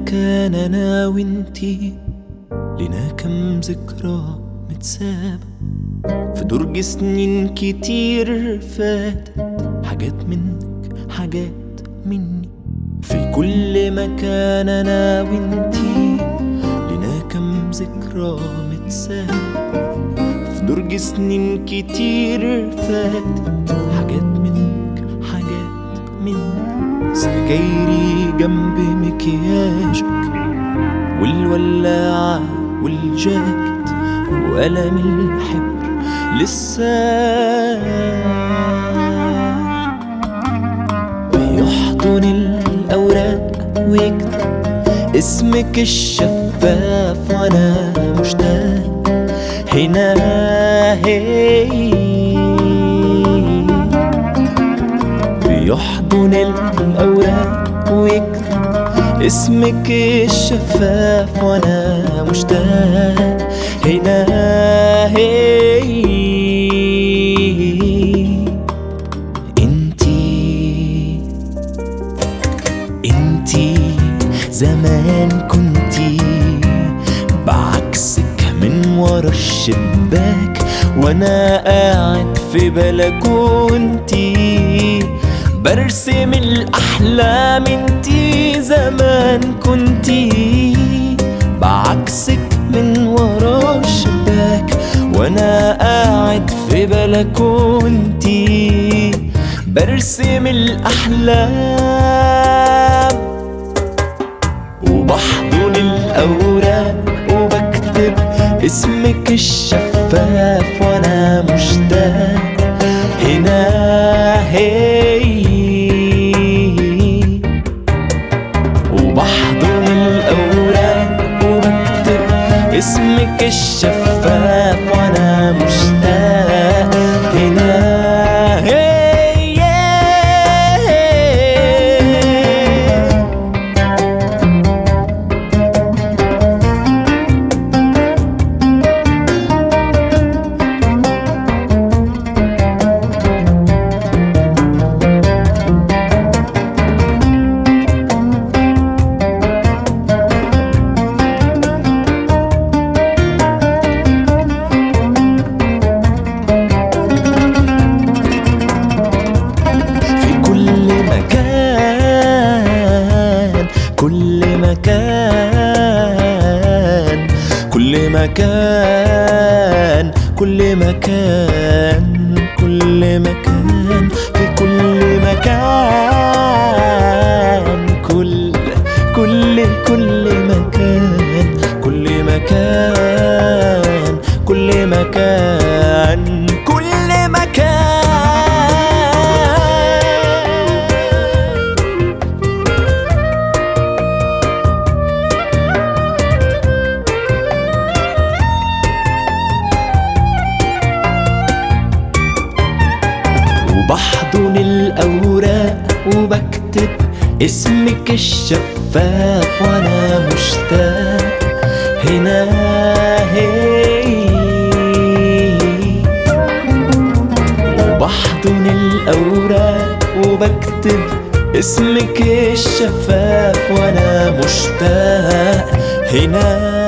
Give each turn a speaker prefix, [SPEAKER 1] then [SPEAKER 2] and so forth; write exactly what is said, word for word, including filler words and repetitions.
[SPEAKER 1] مكان انا وانتي لنا كم ذكرى متسابة في درج سنين كتير فاتت، حاجات منك حاجات مني. في كل مكان انا وانتي لنا كم ذكرى متسابة في درج سنين كتير فاتت، حاجات منك حاجات مني. سجايري جنب مكياجك والولاعة والجاكيت وقلم الحبر لسه بيحضن الأوراق ويكتب اسمك الشفاف وأنا مشتاق هنا. هي بيحضن الأوراق ويكتب اسمك الشفاف وأنا مشتاق هنا. هي انتي انتي زمان كنتي بعكسك من ورا الشباك وانا قاعد في بلكونتي برسم الأحلام. انتي زمان كنتي بعكسك من ورا الشباك وانا قاعد في بلكونتي برسم الأحلام وبحضن الأوراق وبكتب اسمك الشفاف وانا مشتاق هنا. هي وبحضن الأوراق وبكتب اسمك الشفاف وانا مشتاق هنا. كل مكان كل مكان كل مكان كل مكان في كل مكان كل كل كل مكان كل مكان كل مكان كل مكان. وبحضن الأوراق وبكتب اسمك الشفاف وانا مشتاق هنا. هي وبحضن الأوراق وبكتب اسمك الشفاف وانا مشتاق هنا.